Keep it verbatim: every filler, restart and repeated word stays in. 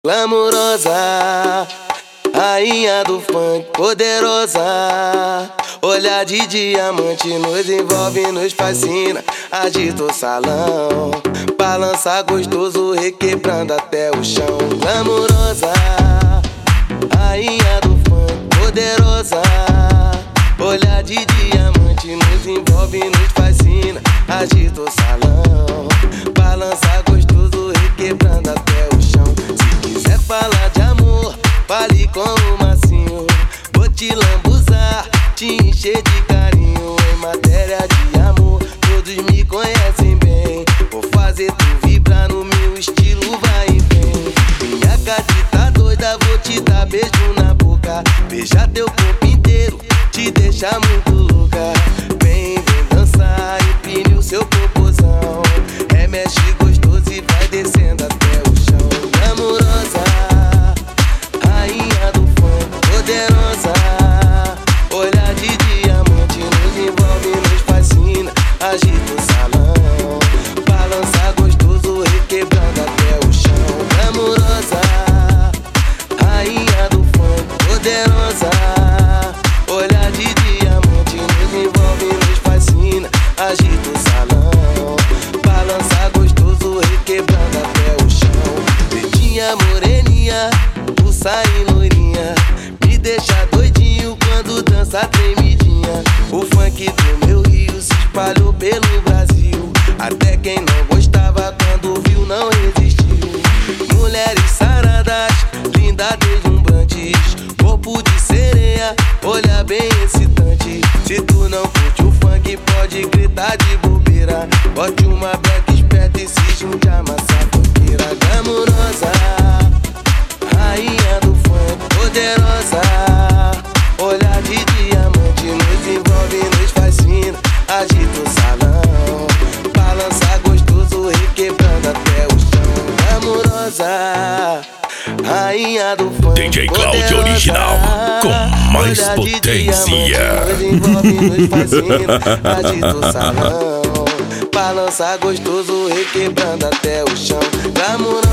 Glamurosa, rainha do funk, poderosa. Olhar de diamante nos envolve, nos fascina. Agita o salão, balança gostoso, requebrando até o chão. Glamurosa, rainha do funk, poderosa. Olhar de diamante nos envolve, nos fascina. Agita o salão, balança gostoso, requebrando até o chão. Se quiser falar de amor, fale com o Massinho. Vou te lambuzar, te encher de carinho. Em matéria de amor, todos me conhecem bem. Vou fazer tu vibrar no meu estilo, vai e vem. Minha gatita doida, vou te dar beijo na boca. Beijar teu corpo inteiro, te deixar muito louca. Vem, vem dançar, empine o seu popozão. Remexe gostoso e vai descendo até o chão. Glamurosa, rainha do funk, poderosa. Olhar de diamante nos envolve, nos fascina. Agita o salão, balança gostoso, requebrando até o chão. Glamurosa, rainha do funk, poderosa. Olhar de diamante nos envolve, nos fascina. Agita o salão, balança gostoso, requebrando até o chão. Pretinha, moreninha, pulsa e loirinha, me deixa doidinho quando dança tremidinha. O funk do meu Rio se espalhou pelo Brasil. Até quem não gostava quando viu não resistiu. Mulheres saradas, lindas deslumbrantes, corpo de sereia, olhar bem excitante. Se tu não curte o funk, pode gritar de bobeira. Bote uma black esperta e se junte a massa funkeira. Glamurosa, rainha do funk, poderosa. Olhar de diamante nos envolve, nos fascina. Agita o salão, balança gostoso, requebrando até o chão. Glamurosa, rainha do funk, D J Cláudio original, com mais potência. Nos envolve, nos fascina. Agita o salão, balança gostoso, requebrando até o chão. Glamurosa.